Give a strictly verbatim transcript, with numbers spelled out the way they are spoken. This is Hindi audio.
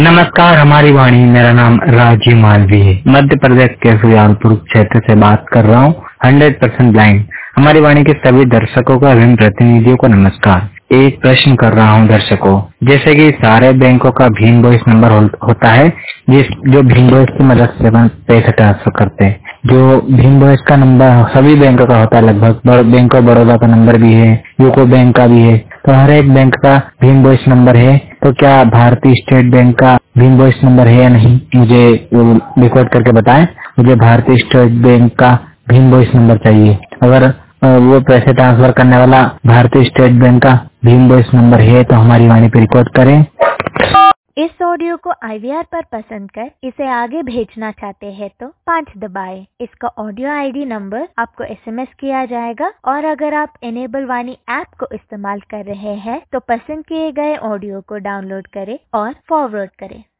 नमस्कार, हमारी वाणी। मेरा नाम राजीव मालवी है। मध्य प्रदेश के सुजानपुर क्षेत्र से बात कर रहा हूँ। हंड्रेड परसेंट ब्लाइंड हमारी वाणी के सभी दर्शकों का एवं प्रतिनिधियों को नमस्कार। एक प्रश्न कर रहा हूँ दर्शकों। जैसे कि सारे बैंकों का भीम वॉइस नंबर हो, होता है, जिस जो भीम वॉइस की मदद से अपन पैसे ट्रांसफर करते हैं। जो भीम वॉइस का नंबर सभी बैंकों का होता है लगभग। बैंक ऑफ बड़ौदा का नंबर भी है, यूको बैंक का भी है। तो हर एक बैंक का भीम वॉइस नंबर है। तो क्या भारतीय स्टेट बैंक का भीम वॉइस नंबर है या नहीं, मुझे रिकॉर्ड करके बताएं। मुझे भारतीय स्टेट बैंक का भीम वॉइस नंबर चाहिए। अगर वो पैसे ट्रांसफर करने वाला भारतीय स्टेट बैंक का भीम वॉइस नंबर है तो हमारी वाणी पे रिकॉर्ड करें। इस ऑडियो को आई वी आर पर पसंद कर इसे आगे भेजना चाहते हैं तो पाँच दबाएं। इसका ऑडियो आई डी नंबर आपको एस एम एस किया जाएगा। और अगर आप एनेबल वाणी ऐप को इस्तेमाल कर रहे हैं तो पसंद किए गए ऑडियो को डाउनलोड करें और फॉरवर्ड करें।